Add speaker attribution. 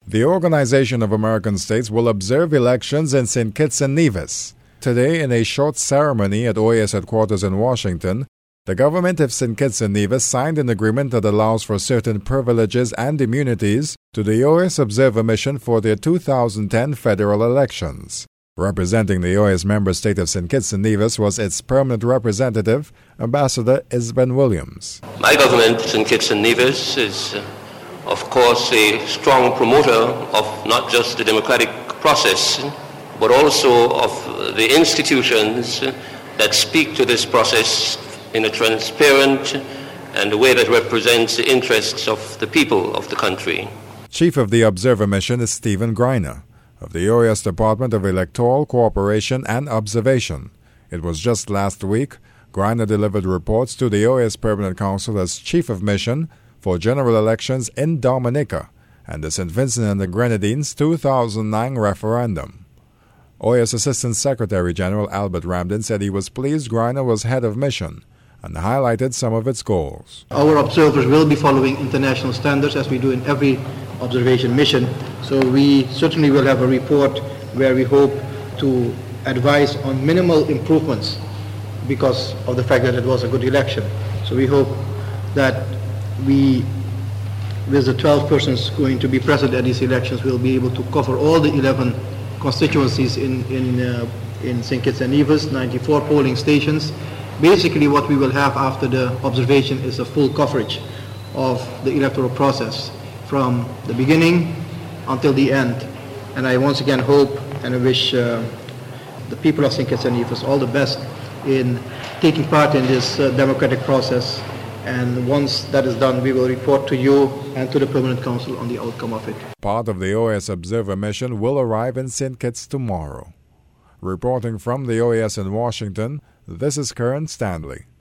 Speaker 1: The Organization of American States will observe elections in St. Kitts and Nevis. Today, in a short ceremony at OAS headquarters in Washington, the government of St. Kitts and Nevis signed an agreement that allows for certain privileges and immunities to the OAS Observer Mission for their 2010 federal elections. Representing the OAS member state of St. Kitts and Nevis was its permanent representative, Ambassador Isben Williams.
Speaker 2: My government, St. Kitts and Nevis, is, of course, a strong promoter of not just the democratic process, but also of the institutions that speak to this process in a transparent and a way that represents the interests of the people of the country.
Speaker 1: Chief of the Observer Mission is Stephen Greiner of the OAS Department of Electoral Cooperation and Observation. It was just last week Greiner delivered reports to the OAS Permanent Council as Chief of Mission for general elections in Dominica and the St. Vincent and the Grenadines 2009 referendum. OAS Assistant Secretary General Albert Ramdin said he was pleased Greiner was head of mission and highlighted some of its goals.
Speaker 3: Our observers will be following international standards as we do in every observation mission. So we certainly will have a report where we hope to advise on minimal improvements because of the fact that it was a good election. So we hope that we, with the 12 persons going to be present at these elections, will be able to cover all the 11 constituencies in St. Kitts and Nevis, 94 polling stations. Basically what we will have after the observation is a full coverage of the electoral process from the beginning until the end. And I once again hope and I wish the people of St. Kitts and Nevis all the best in taking part in this democratic process. And once that is done, we will report to you and to the Permanent Council on the outcome of it.
Speaker 1: Part of the OAS Observer Mission will arrive in St. Kitts tomorrow. Reporting from the OAS in Washington, this is Karen Stanley.